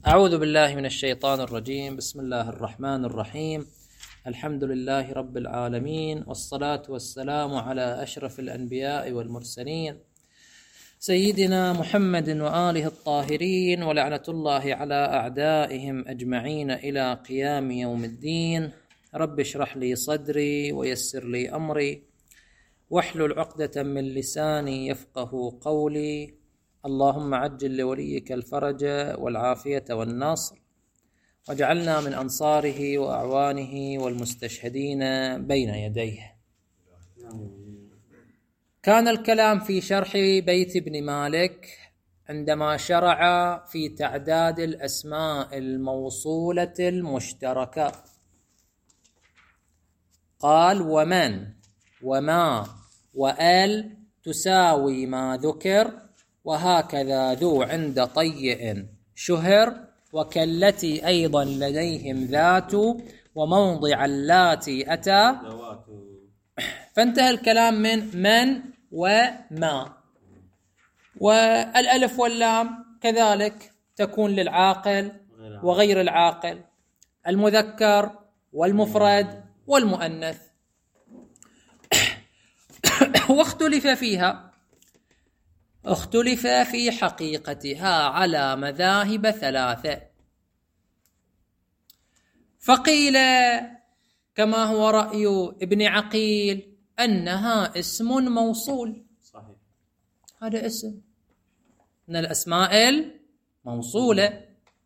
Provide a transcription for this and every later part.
أعوذ بالله من الشيطان الرجيم. بسم الله الرحمن الرحيم. الحمد لله رب العالمين، والصلاة والسلام على أشرف الأنبياء والمرسلين سيدنا محمد وآله الطاهرين، ولعنة الله على أعدائهم أجمعين إلى قيام يوم الدين. رب اشرح لي صدري ويسر لي أمري واحلل عقدة من لساني يفقه قولي. اللهم عجل لوليك الفرج والعافية والنصر، واجعلنا من أنصاره وأعوانه والمستشهدين بين يديه. كان الكلام في شرح بيت ابن مالك عندما شرع في تعداد الأسماء الموصولة المشتركة. قال: ومن وما وآل تساوي ما ذكر، وهكذا ذو عند طيء شهر، وكالتي أيضا لديهم ذات، وموضع اللاتي أتى. فانتهى الكلام من وما. والألف واللام كذلك تكون للعاقل وغير العاقل، المذكر والمفرد والمؤنث. واختلف فيها، اختلف في حقيقتها على مذاهب ثلاثة. فقيل كما هو رأي ابن عقيل أنها اسم موصول. صحيح. هذا اسم من الأسماء الموصولة،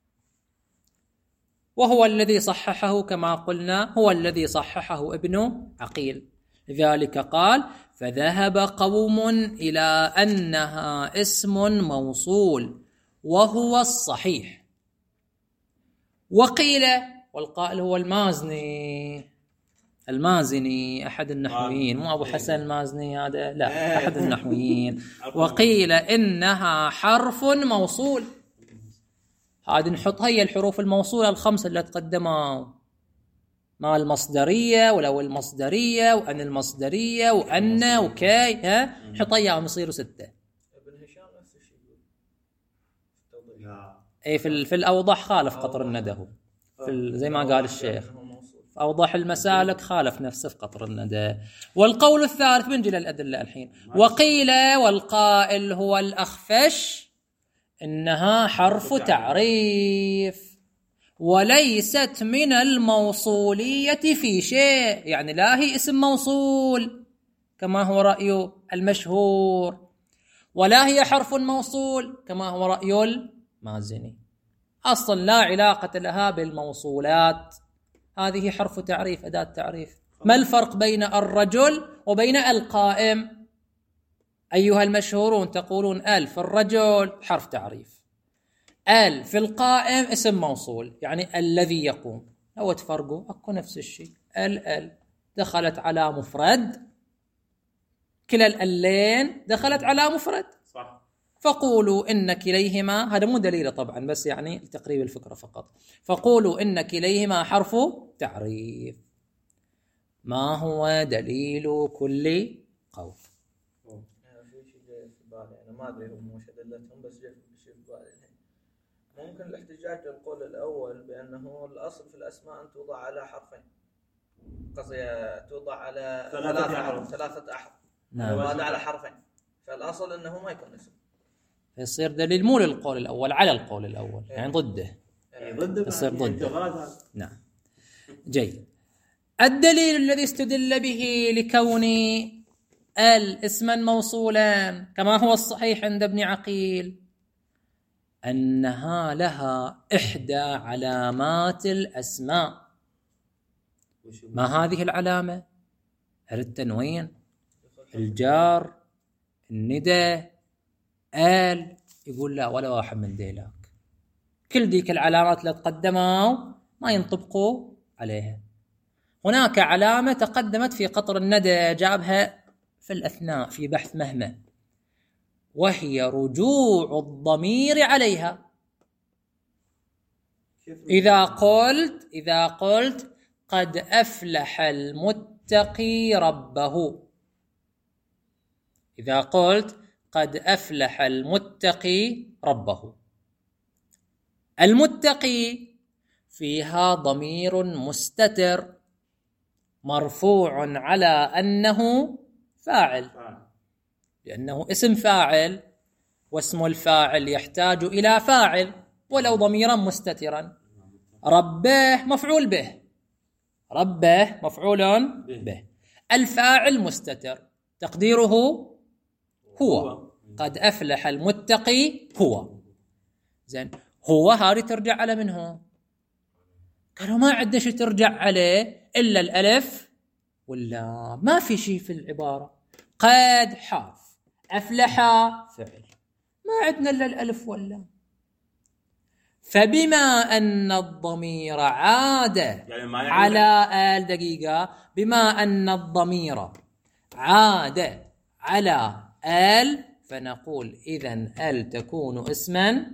وهو الذي صححه كما قلنا، هو الذي صححه ابن عقيل. لذلك قال: فذهب قوم إلى أنها اسم موصول وهو الصحيح. وقيل، والقائل هو المازني أحد النحويين، مو أبو حسن المازني هذا، لا، أحد النحويين. وقيل إنها حرف موصول. هذه نحط هي الحروف الموصولة الخمسة اللي تقدموا، ما المصدرية ولو المصدرية وأن المصدرية وأن وكي، نحط إياهم يصيروا 6. ابن هشام نفس الشيء يقول. أي في الأوضح خالف قطر الندى، هو زي ما قال الشيخ، في أوضح المسالك خالف نفسه في قطر الندى. والقول الثالث بنجي للأدلة الحين. وقيل، والقائل هو الأخفش، إنها حرف تعريف وليست من الموصولية في شيء، يعني لا هي اسم موصول كما هو رأي المشهور، ولا هي حرف موصول كما هو رأي المازني. أصلا لا علاقة لها بالموصولات، هذه حرف تعريف، أداة تعريف. ما الفرق بين الرجل وبين القائم؟ أيها المشهورون تقولون ال في الرجل حرف تعريف، ال في القائم اسم موصول، يعني الذي يقوم. لو تفرقوا أكو نفس الشيء. ال دخلت على مفرد، كلا الألين دخلت على مفرد. صح. فقولوا إن كليهما، هذا مو دليل طبعا، بس يعني لتقريب الفكرة فقط. فقولوا إن كليهما حرف تعريف. ما هو دليل كل قول؟ في شيء في بالي، أنا ما أدري هم وش أدلتهم، بس شيء في بالي. ممكن الاحتجاج للقول الأول بأنه الأصل في الأسماء أن توضع على حرفين، قصدي توضع على ثلاثة أحرف. نعم. وهذا على حرفين، فالأصل أنه ما يكون اسم. يصير دليل مو للقول الأول، على القول الأول، يعني ضده. يصير ضده. نعم. جيد. الدليل الذي استدل به لكون اسما موصولا كما هو الصحيح عند ابن عقيل أنها لها إحدى علامات الأسماء. ما هذه العلامة؟ هل التنوين، الجار، الندى، آل؟ يقول لا، ولا واحد من ذيلاك. كل ديك العلامات اللي تقدموا ما ينطبقوا عليها. هناك علامة تقدمت في قطر الندى، جابها في الأثناء في بحث مهمة، وهي رجوع الضمير عليها. إذا قلت قد أفلح المتقي ربه، إذا قلت قد أفلح المتقي ربه، المتقي فيها ضمير مستتر مرفوع على أنه فاعل، لأنه اسم فاعل، واسم الفاعل يحتاج إلى فاعل ولو ضميرا مستترا. ربه مفعول به، ربه مفعول به، الفاعل مستتر تقديره هو، قد أفلح المتقي هو. زين، هو هذه ترجع على منه؟ قالوا ما عندنا شيء ترجع عليه إلا الألف واللام، ما في شيء في العبارة. قد حرف، أفلح فعل، ما عندنا إلا الألف واللام. فبما أن الضمير عاد يعني على دقيقة، بما أن الضمير عاد على فنقول إذن تكون اسما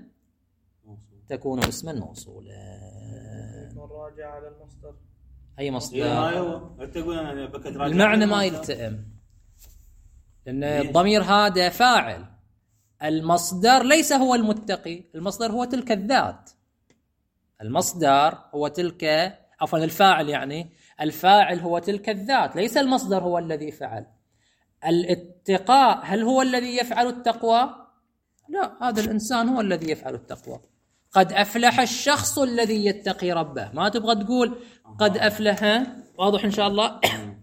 موصولا. راجع على المصدر، أي مصدر؟ المعنى ما يلتئم، لأن الضمير هذا فاعل، المصدر ليس هو المتقي، المصدر هو تلك الذات، المصدر هو تلك، عفوا الفاعل، يعني الفاعل هو تلك الذات، ليس المصدر هو الذي فعل. الاتقاء هل هو الذي يفعل التقوى؟ لا، هذا الإنسان هو الذي يفعل التقوى. قد أفلح الشخص الذي يتقي ربه، ما تبغى تقول قد أفلح. واضح إن شاء الله؟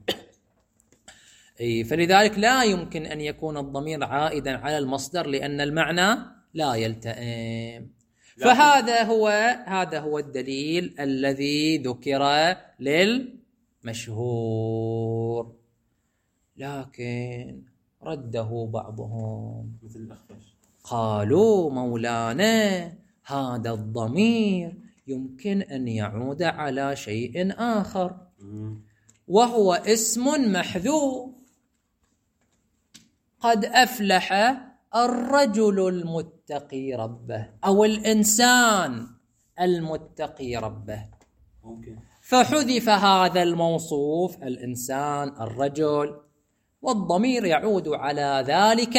فلذلك لا يمكن أن يكون الضمير عائدا على المصدر، لأن المعنى لا يلتئم. فهذا هو الدليل الذي ذكر للمشهور. لكن رده بعضهم قالوا مولانا هذا الضمير يمكن أن يعود على شيء آخر، وهو اسم محذوف. قد أفلح الرجل المتقي ربه، أو الإنسان المتقي ربه، فحذف هذا الموصوف الإنسان الرجل، والضمير يعود على ذلك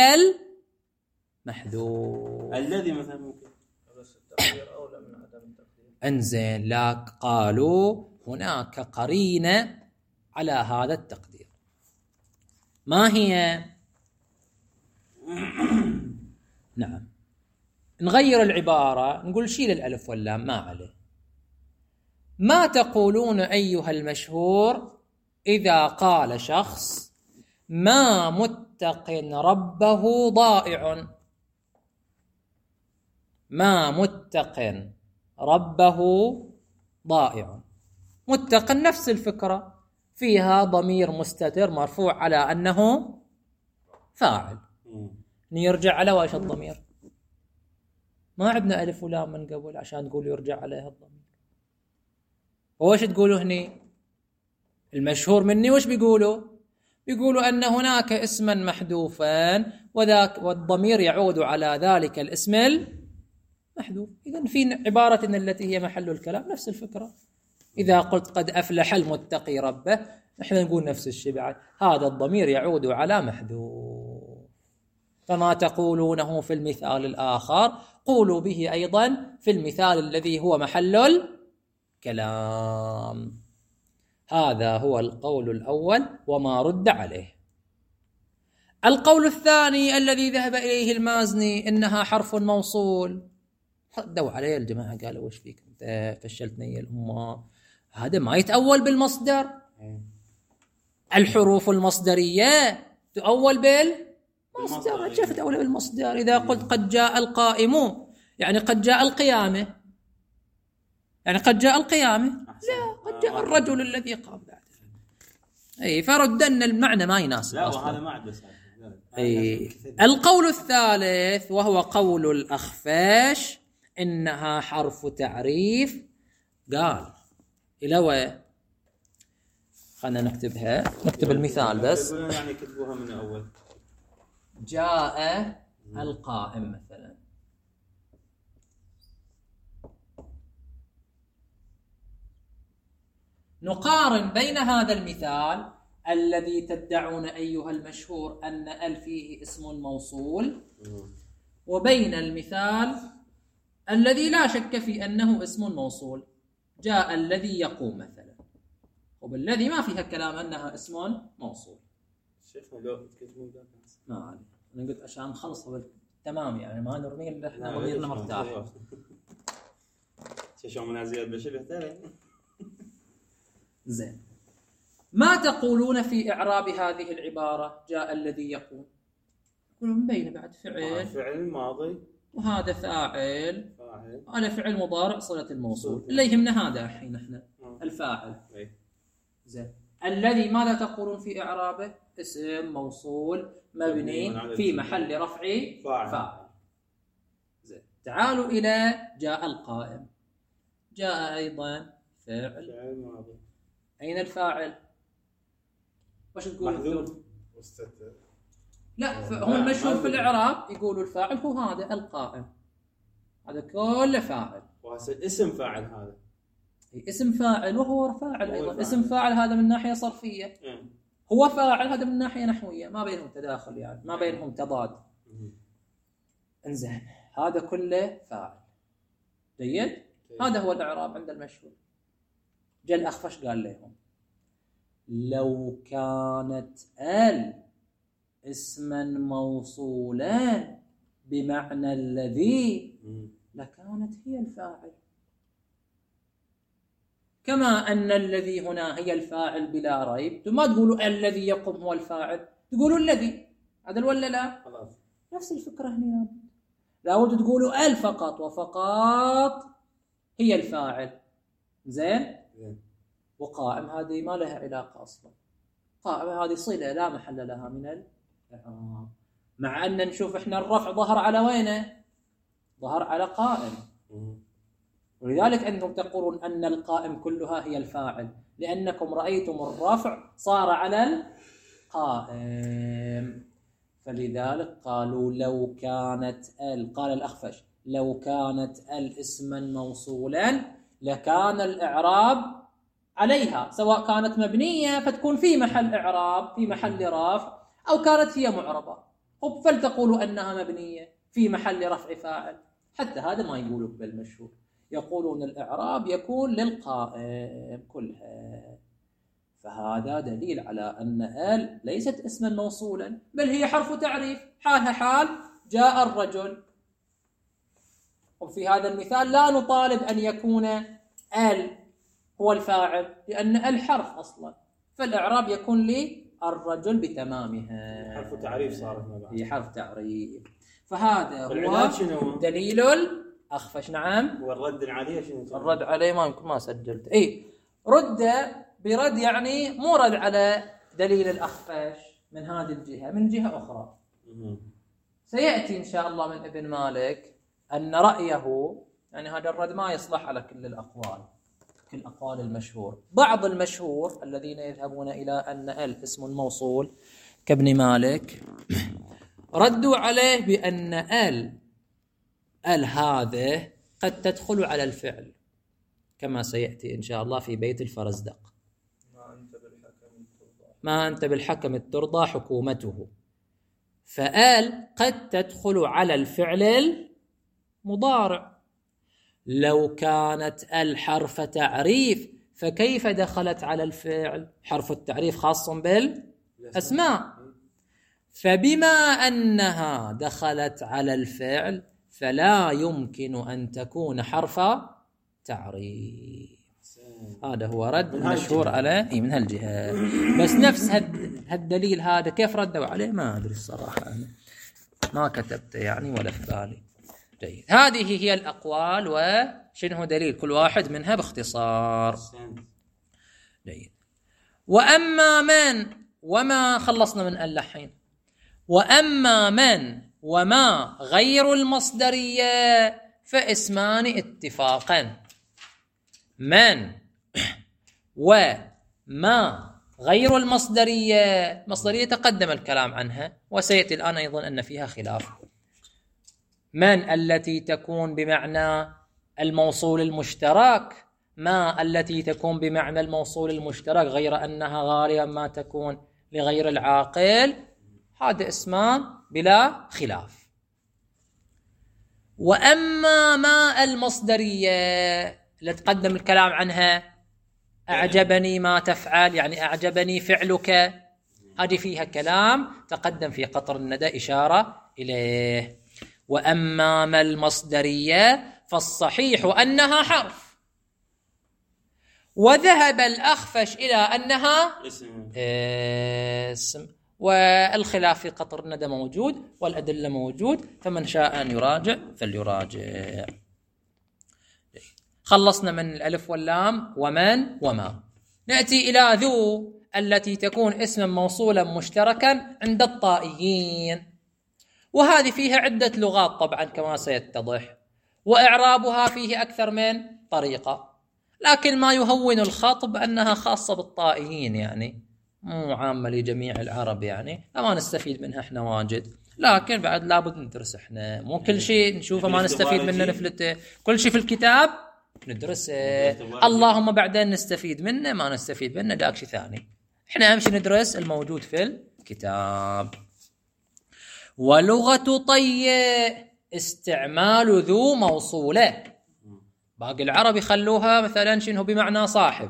المحذوف الذي مثلا ممكن بس التقدير أولى من عدم التقدير. انزين، لا، قالوا هناك قرينة على هذا التقدير. ما هي؟ نعم، نغير العبارة، نقول شيل الألف واللام، ما عليه. ما تقولون أيها المشهور إذا قال شخص ما متق ربه ضائع؟ ما متق ربه ضائع، متق نفس الفكرة، فيها ضمير مستتر مرفوع على أنه فاعل. نرجع على وايش الضمير؟ ما عندنا ألف ولام من قبل عشان تقول يرجع عليها الضمير. وش تقولوا هني؟ المشهور مني وش بيقولوا؟ بيقولوا أن هناك اسما محذوفا والضمير يعود على ذلك الاسم المحذوف. إذن في عبارة التي هي محل الكلام نفس الفكرة. إذا قلت قد أفلح المتقي ربه، نحن نقول نفس الشيء بعد، هذا الضمير يعود على محذوف. فما تقولونه في المثال الآخر قولوا به أيضا في المثال الذي هو محل الكلام. هذا هو القول الأول وما رد عليه. القول الثاني الذي ذهب إليه المازني إنها حرف موصول، ردوا عليه الجماعة قالوا وش فيك أنت فشلتني الأمة، هذا ما يتأول بالمصدر. الحروف المصدرية تؤول بالمصدر. كيف تأول بالمصدر؟ إذا قلت قد جاء القائم يعني قد جاء القيامة، يعني قد جاء القيامة، لا، قد جاء الرجل الذي قام بعده. أي فردنا المعنى ما يناسب. لا، وهذا ما عاد. القول الثالث وهو قول الأخفاش إنها حرف تعريف. قال إلى وين؟ خلنا نكتبها، نكتب المثال بس. يعني كتبوها من أول. جاء القائم مثلا، نقارن بين هذا المثال الذي تدعون أيها المشهور أن فيه اسم موصول، وبين المثال الذي لا شك في أنه اسم موصول. جاء الذي يقوم مثلا، وبالذي ما فيها كلام أنها اسم موصول. شيخنا لو تكتبون ذاك ما علي، أنا قلت عشان نخلصها بالتمام يعني ما نرمي إلا إحنا ضميرنا مرتاح. شو من زياد بشبه ترى. زين، ما تقولون في إعراب هذه العبارة جاء الذي يقوم؟ يقولون مبين بعد فعل ماضي وهذا فاعل هذا فعل مضارع صلة الموصول اللي يهمنا هذا الحين احنا الفاعل. زين، الذي ماذا تقولون في إعرابه؟ اسم موصول مبني في محل رفع فاعل. زين، تعالوا إلى جاء القائم. جاء أيضا فعل ماضي. أين الفاعل؟ وش تقول؟ لا، هم المشهور في الإعراب يقولوا الفاعل هو هذا القائم، هذا كله فاعل. اسم فاعل هذا اسم فاعل وهو فاعل أيضا. اسم فاعل هذا من ناحية صرفية، هو فاعل هذا من ناحية نحوية، ما بينهم تداخل يعني ما بينهم تضاد. انزين، هذا كله فاعل. جيد، هذا هو الإعراب عند المشهور. جاء الأخفش قال لهم لو كانت اسما موصولا بمعنى الذي لكانت هي الفاعل، كما أن الذي هنا هي الفاعل بلا ريب. ما تقولوا الذي يقوم هو الفاعل، تقولوا الذي. هذا ولا لا؟ نفس الفكرة هنا، لابد تقولوا ال فقط وفقط هي الفاعل. زين، وقائم هذه ما لها علاقة أصلا. قائم هذه صلة لا محل لها من الإعراب، مع أن نشوف إحنا الرفع ظهر على وينه؟ ظهر على قائم. ولذلك أنتم تقولون أن القائم كلها هي الفاعل، لأنكم رأيتم الرفع صار على القائم. فلذلك قالوا لو كانت قال الأخفش لو كانت اسما موصولا لكان الإعراب عليها، سواء كانت مبنية فتكون في محل إعراب في محل رفع، أو كانت هي معربة فلتقولوا أنها مبنية في محل رفع فاعل. حتى هذا ما يقولوا بالمشهور، يقولون الإعراب يكون للقائم كلها. فهذا دليل على أن ليست اسما موصولا، بل هي حرف تعريف، حالها حال جاء الرجل. وفي هذا المثال لا نطالب أن يكون هو الفاعل، لأن الحرف أصلا، فالإعراب يكون للرجل بتمامها. حرف تعريف صارت هي حرف تعريف. فهذا هو دليل الأخفش. نعم. والرد عليه شنو؟ الرد عليه ما سجلت. رد برد يعني مو رد على دليل الأخفش من هذه الجهة، من جهة أخرى. سيأتي إن شاء الله من ابن مالك أن رأيه يعني هذا الرد ما يصلح على كل الأقوال، كل الأقوال المشهور. بعض المشهور الذين يذهبون إلى أن اسم موصول كابن مالك ردوا عليه بأن هذا قد تدخل على الفعل، كما سيأتي إن شاء الله في بيت الفرزدق. ما أنت بالحكم الترضى حكومته. قد تدخل على الفعل المضارع. لو كانت الحرف تعريف فكيف دخلت على الفعل؟ حرف التعريف خاص بالأسماء، فبما أنها دخلت على الفعل فلا يمكن أن تكون حرف تعريف. هذا هو رد مشهور على من هالجهة. بس نفس هالدليل هذا كيف ردوا عليه ما أدري الصراحة، أنا ما كتبته يعني ولا في بالي. جيد، هذه هي الأقوال وشنه دليل كل واحد منها باختصار. جيد. وأما من وما خلصنا من اللحين. وأما من وما غير المصدرية فاسمان اتفاقا. من وما غير المصدرية، مصدرية تقدم الكلام عنها وسيأتي الآن أيضا أن فيها خلاف. من التي تكون بمعنى الموصول المشترك، ما التي تكون بمعنى الموصول المشترك غير أنها غالبا ما تكون لغير العاقل، هذا اسمان بلا خلاف. وأما ما المصدرية اللي تقدم الكلام عنها، أعجبني ما تفعل، يعني أعجبني فعلك، هذه فيها كلام تقدم في قطر الندى إشارة إليه. وأما ما المصدرية فالصحيح أنها حرف، وذهب الأخفش إلى أنها اسم، والخلاف في قطر الندى موجود والأدلة موجود، فمن شاء أن يراجع فليراجع. خلصنا من الألف واللام ومن وما. نأتي إلى ذو التي تكون اسما موصولا مشتركا عند الطائيين، وهذه فيها عدة لغات طبعا كما سيتضح، وإعرابها فيه أكثر من طريقة، لكن ما يهون الخطب أنها خاصة بالطائيين، يعني مو عامة لجميع العرب، يعني فما نستفيد منها احنا واجد، لكن بعد لابد ندرس احنا، مو كل شيء نشوفه ما نستفيد منه نفلته، كل شيء في الكتاب ندرسه، اللهم بعدين نستفيد منه ما نستفيد منه داك شيء ثاني، احنا أهم شيء ندرس الموجود في الكتاب. ولغة طي استعمال ذو موصولة، باقي العرب يخلوها مثلا شنو بمعنى صاحب،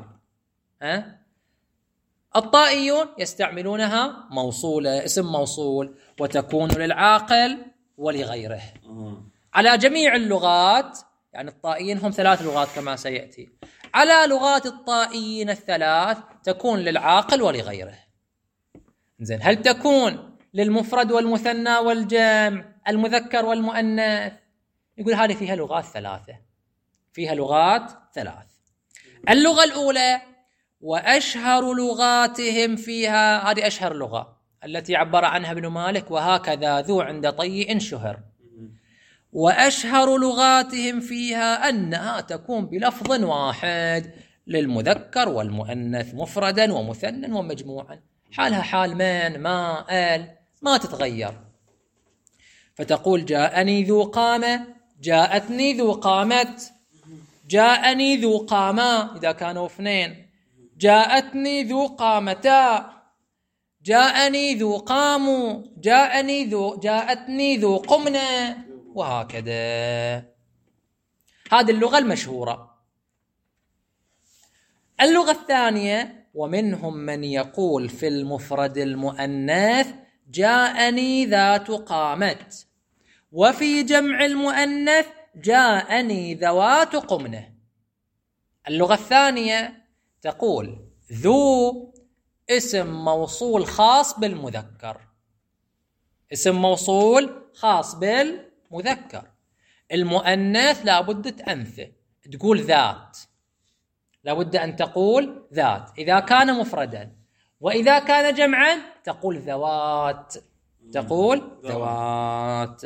الطائيون يستعملونها موصولة، اسم موصول، وتكون للعاقل ولغيره على جميع اللغات. يعني الطائيين هم 3 لغات كما سيأتي، على لغات الطائيين ال3 تكون للعاقل ولغيره. زين، هل تكون للمفرد والمثنى والجمع، المذكر والمؤنث؟ يقول هذه فيها لغات 3، فيها لغات 3. اللغة الأولى وأشهر لغاتهم فيها، هذه أشهر لغة التي عبر عنها ابن مالك، وهكذا ذو عند طي إن شهر. وأشهر لغاتهم فيها أنها تكون بلفظ واحد للمذكر والمؤنث، مفردا ومثنى ومجموعا، حالها حال من ما آل، ما تتغير. فتقول جاءني ذو قامة، جاءتني ذو قامت، جاءني ذو قاما إذا كانوا 2، جاءتني ذو قامتا، جاءني ذو قاموا، جاءتني ذو قمنا، وهكذا. هذه اللغة المشهورة. اللغة الثانية ومنهم من يقول في المفرد المؤنث جاءني ذات قامت، وفي جمع المؤنث جاءني ذوات قمنة. اللغة الثانية تقول ذو اسم موصول خاص بالمذكر، اسم موصول خاص بالمذكر، المؤنث لابد تأنثه تقول ذات، لابد أن تقول ذات إذا كان مفردا، وإذا كان جمعا تقول ذوات، تقول ذوات.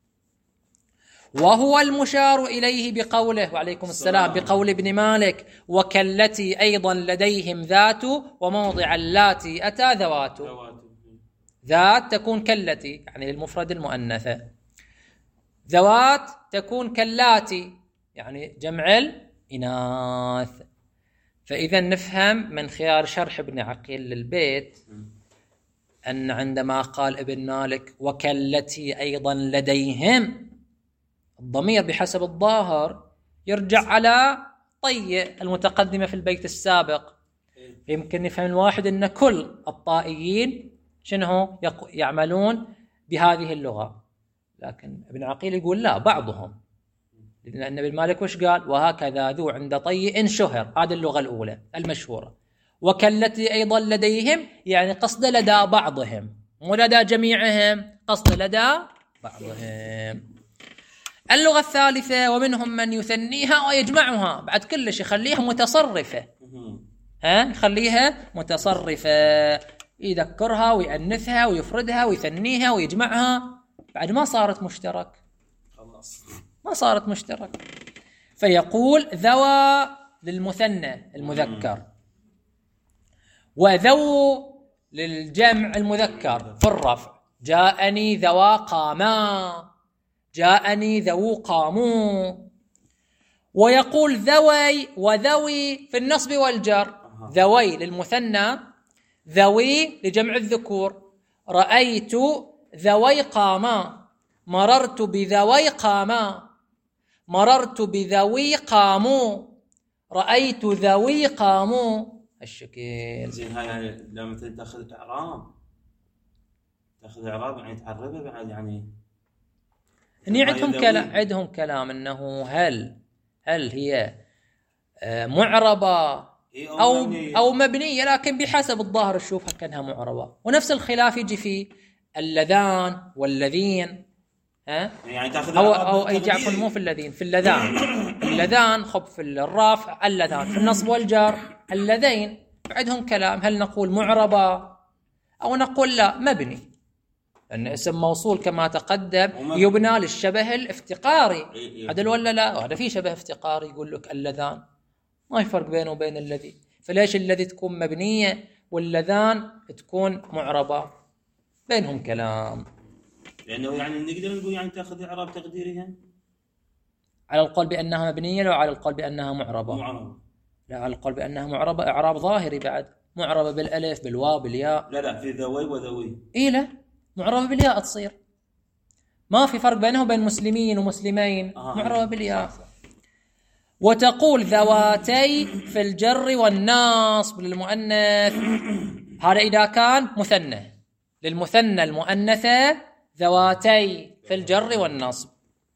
وهو المشار إليه بقوله، وعليكم السلام، بقول ابن مالك وكالتي أيضا لديهم ذات، وموضع اللاتي أتى ذوات. ذات تكون كالتي يعني للمفرد المؤنثة، ذوات تكون كاللاتي يعني جمع الإناث. فإذا نفهم من خلال شرح ابن عقيل للبيت أن عندما قال ابن مالك وكالتي أيضا لديهم، الضمير بحسب الظاهر يرجع على طي المتقدمة في البيت السابق. يمكن نفهم الواحد أن كل الطائيين شنو يعملون بهذه اللغة، لكن ابن عقيل يقول لا، بعضهم، لأن ابن مالك وش قال؟ وهكذا ذو عند طي إن شهر، هذه اللغة الأولى المشهورة. وكالتي أيضا لديهم يعني قصد لدى بعضهم، مو لدى جميعهم، قصد لدى بعضهم. اللغة الثالثة ومنهم من يثنيها ويجمعها، بعد كلش يخليها متصرفة، يخليها متصرفة، يذكرها ويأنثها ويفردها ويثنيها ويجمعها، بعد ما صارت مشترك، ما صارت مشترك. فيقول ذوى للمثنى المذكر، وذو للجمع المذكر في الرفع، جاءني ذوى قاما، جاءني ذو قاموا. ويقول ذوي وذوي في النصب والجر، ذوي للمثنى، ذوي لجمع الذكور، رأيت ذوي قاما، مررت بذوي قاما، مررت بذوي قاموا، رأيت ذوي قاموا، الشكل. زين هاي يعني لما تاخذ اعراب يعني تعربها بعد يعني هني عندهم كلام انه هل هي معربة او مبنية، لكن بحسب الظاهر تشوفها كانها معربة. ونفس الخلاف يجي في اللذان والذين، يعني تاخذ او يجي عفوا مو في الذين، في اللذان خب في الرافع اللذان، في النصب والجر اللذين. عندهم كلام هل نقول معربة او نقول لا مبني، لأن اسم موصول كما تقدم يبنى للشبه الافتقاري. عدل ولا لا؟ هذا في شبه افتقاري يقول لك اللذان، ما في فرق بينه وبين الذي. فليش الذي تكون مبنية واللذان تكون معربة؟ بينهم كلام. لأنه يعني نقدر نقول يعني تأخذ إعراب تقديرها على القول بأنها مبنية لو على القول بأنها معربة؟ لا، على القول بأنها معربة إعراب ظاهري بعد، معربة بالألف بالواو بالياء. لا في ذوي وذوي. إيه لا، معربة بالياء تصير، ما في فرق بينه وبين مسلمين ومسلمين، معربة بالياء. وتقول ذواتي في الجر والنصب للمؤنث، هذا إذا كان مثنى. للمثنى المؤنثة ذواتي في الجر والنصب،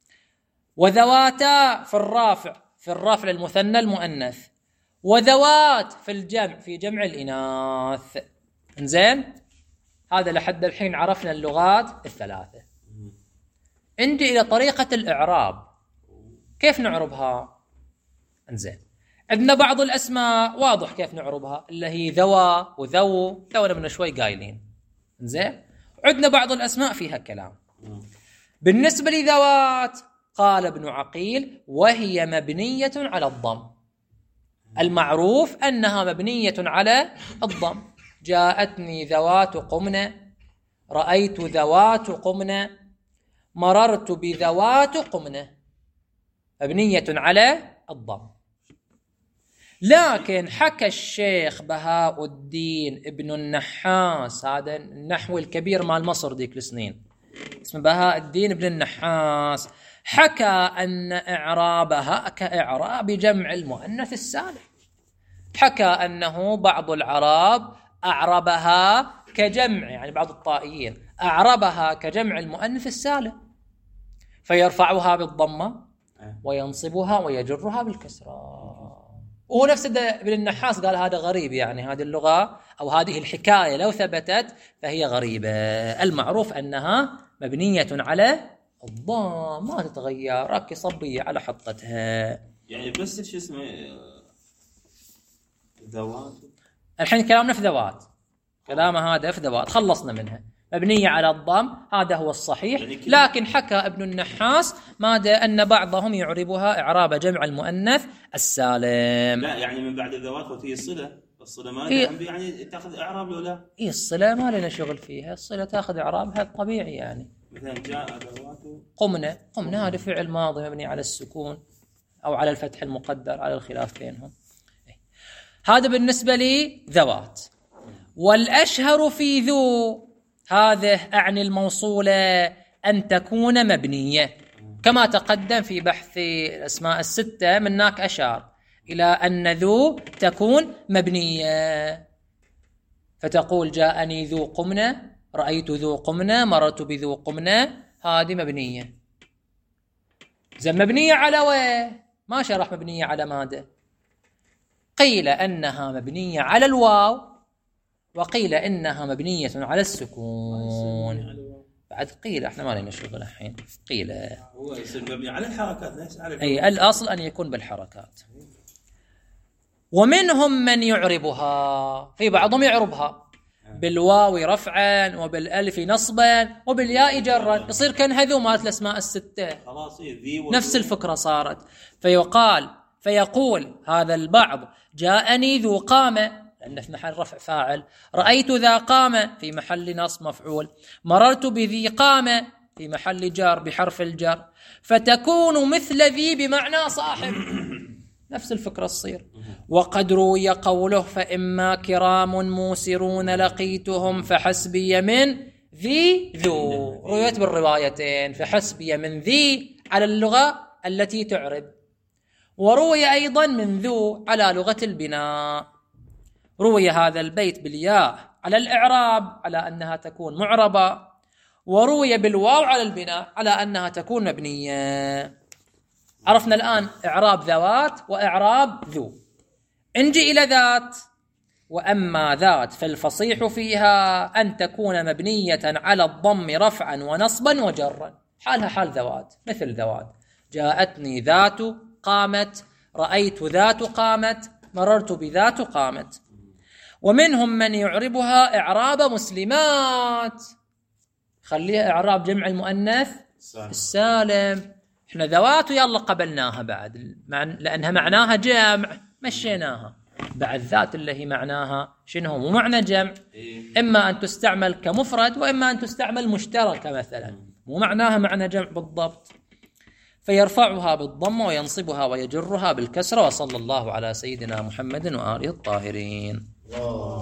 وذواتا في الرافع للمثنى المؤنث، وذوات في الجمع في جمع الإناث. إنزين، هذا لحد الحين عرفنا اللغات الثلاثة. عندي إلى طريقة الإعراب، كيف نعربها؟ إنزين، عندنا بعض الأسماء واضح كيف نعربها، اللي هي ذوى وذو، ذونا من شوي قايلين. إنزين، عندنا بعض الأسماء فيها كلام. بالنسبة لذوات قال ابن عقيل وهي مبنية على الضم، المعروف أنها مبنية على الضم. جاءتني ذوات قمنة، رأيت ذوات قمنة، مررت بذوات قمنة، مبنية على الضم. لكن حكى الشيخ بهاء الدين ابن النحاس، هذا النحو الكبير مال مصر ديك السنين، اسمه بهاء الدين ابن النحاس، حكى أن إعرابها كإعراب جمع المؤنث السالم. حكى أنه بعض العرب أعربها كجمع، يعني بعض الطائيين أعربها كجمع المؤنث السالم، فيرفعها بالضمة وينصبها ويجرها بالكسرة. وهو نفس ابن النحاس قال هذا غريب، يعني هذه اللغة أو هذه الحكاية لو ثبتت فهي غريبة، المعروف أنها مبنية على الضم ما تتغير، راكي صبية على حطتها. يعني بس شو اسمه ذوات. الحين كلامنا في ذوات، كلام هذا في ذوات خلصنا منها، مبنية على الضم، هذا هو الصحيح. لكن حكى ابن النحاس ماذا أن بعضهم يعربها إعراب جمع المؤنث السالم. لا يعني من بعد الذوات وفي الصلة ما يعني تأخذ إعراب ولا؟ إيه الصلة ما لنا شغل فيها، الصلة تأخذ إعرابها الطبيعي. يعني مثلا جاء ذوات قمنا هذا فعل ماضي مبني على السكون أو على الفتح المقدر على الخلاف بينهم. هذا بالنسبة لي ذوات. والأشهر في ذو، هذا أعني الموصولة أن تكون مبنية، كما تقدم في بحث الأسماء الستة، من هناك أشار إلى أن ذو تكون مبنية، فتقول جاءني ذو قمنة، رأيت ذو قمنة، مررت بذو قمنة، هذه مبنية. زين مبنية على ما شرح مبنية على ماذا؟ قيل أنها مبنية على الواو، وقيل إنها مبنية على السكون. بعد قيل، احنا ما لنا شغل الحين. قيل هو يصير مبني على الحركات، ليس على أي الأصل أن يكون بالحركات. ومنهم من يعربها، في بعضهم يعربها بالواو رفعا وبالألف نصبا وبالياء جرا، يصير كأنها ذو مالت الأسماء الستة، نفس الفكرة صارت. فيقول هذا البعض جاءني ذو قامة، لأن في محل رفع فاعل، رأيت ذا قامة في محل نصب مفعول، مررت بذي قامة في محل جار بحرف الجر، فتكون مثل ذي بمعنى صاحب، نفس الفكرة تصير. وقد روي قوله فإما كرام موسرون لقيتهم فحسبي من ذي ذو، رويت بالروايتين، فحسبي من ذي على اللغة التي تعرب. وروي أيضا من ذو على لغة البناء. روي هذا البيت بالياء على الإعراب على أنها تكون معربة، وروي بالواو على البناء على أنها تكون مبنية. عرفنا الآن إعراب ذوات وإعراب ذو. نجي إلى ذات. وأما ذات فالفصيح فيها أن تكون مبنية على الضم رفعا ونصبا وجرا، حالها حال ذوات، مثل ذوات: جاءتني ذات قامت، رأيت ذات قامت، مررت بذات قامت. ومنهم من يعربها إعراب مسلمات، خليها إعراب جمع المؤنث السالم. احنا ذوات يلا قبلناها بعد لأنها معناها جمع مشيناها. بعد ذات اللي هي معناها شنو؟ مو معنى جمع، إما أن تستعمل كمفرد وإما أن تستعمل مشتركة مثلا، مو معناها معنى جمع بالضبط. فيرفعها بالضم وينصبها ويجرها بالكسرة. وصلى الله على سيدنا محمد وآله الطاهرين.